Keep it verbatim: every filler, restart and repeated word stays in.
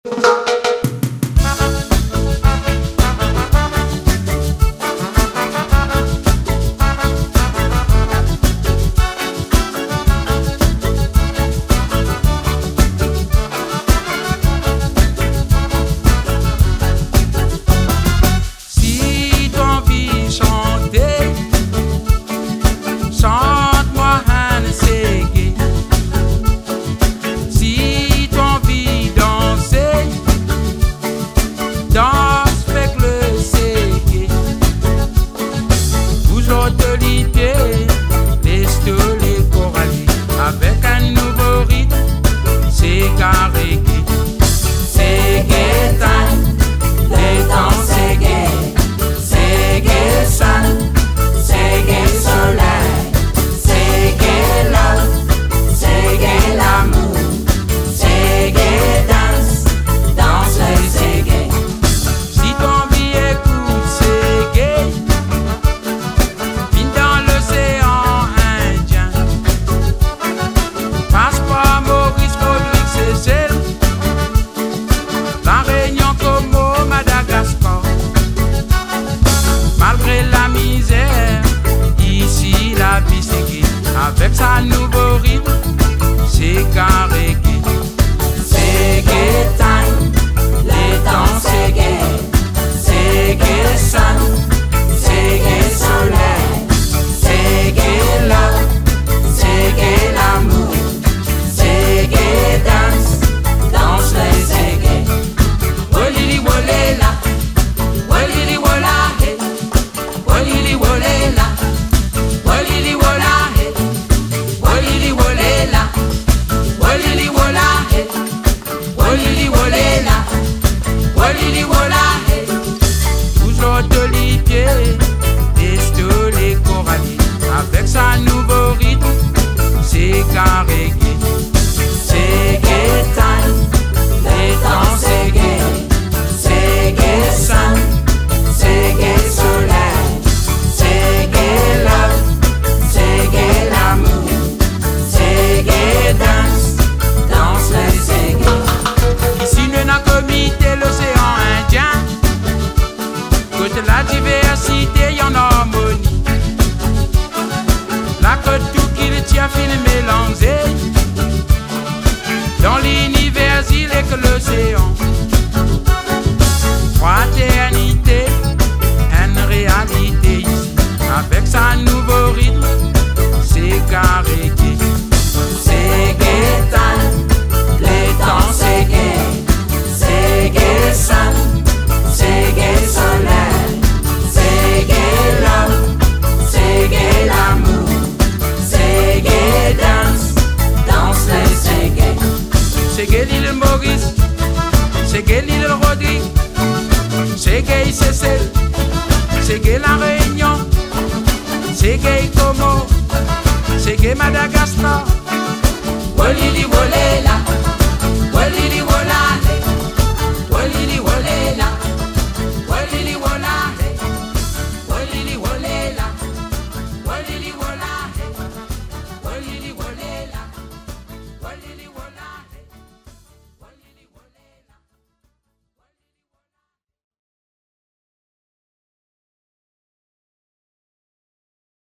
Avec sa nouveau rythme, c'est qu'un reggae. C'est gay time, les temps c'est gay. C'est gay sun, c'est gay soleil. C'est gay love, c'est gay l'amour. C'est gay dance, danse les c'est gay. Wolili wolela, wolili wola he. Wolili wolela, wolili wola he. Wolili wolela, wolili wola he. Wolili wolela, wolili wola he. Toujours d'Olivier, et les coralliers. Avec sa nouveau rythme, c'est qu'un reggae. C'est gay time, les temps c'est gay. C'est gay sun, c'est gay soleil. C'est gay love, c'est gay l'amour. C'est gay dance, danse les c'est gay. Ici nous n'a comité l'océan Indien. Côté la diversité, y'en a harmonie. La côte tout qui le tient fil mélangé. Dans l'univers, il est que l'océan. Fraternité, une réalité ici. Avec sa nouveau rythme, c'est qu'un reggae. C'est gay time, les temps c'est gay. C'est gay sun, c'est gay soleil. C'est gay love, c'est gay l'amour. C'est gay dance, danse les c'est gay. C'est gay l'île Maurice, c'est gay l'île Rodrigue. C'est gay Cécile, c'est gay la Réunion. C'est gay Como, c'est gay Madagascar.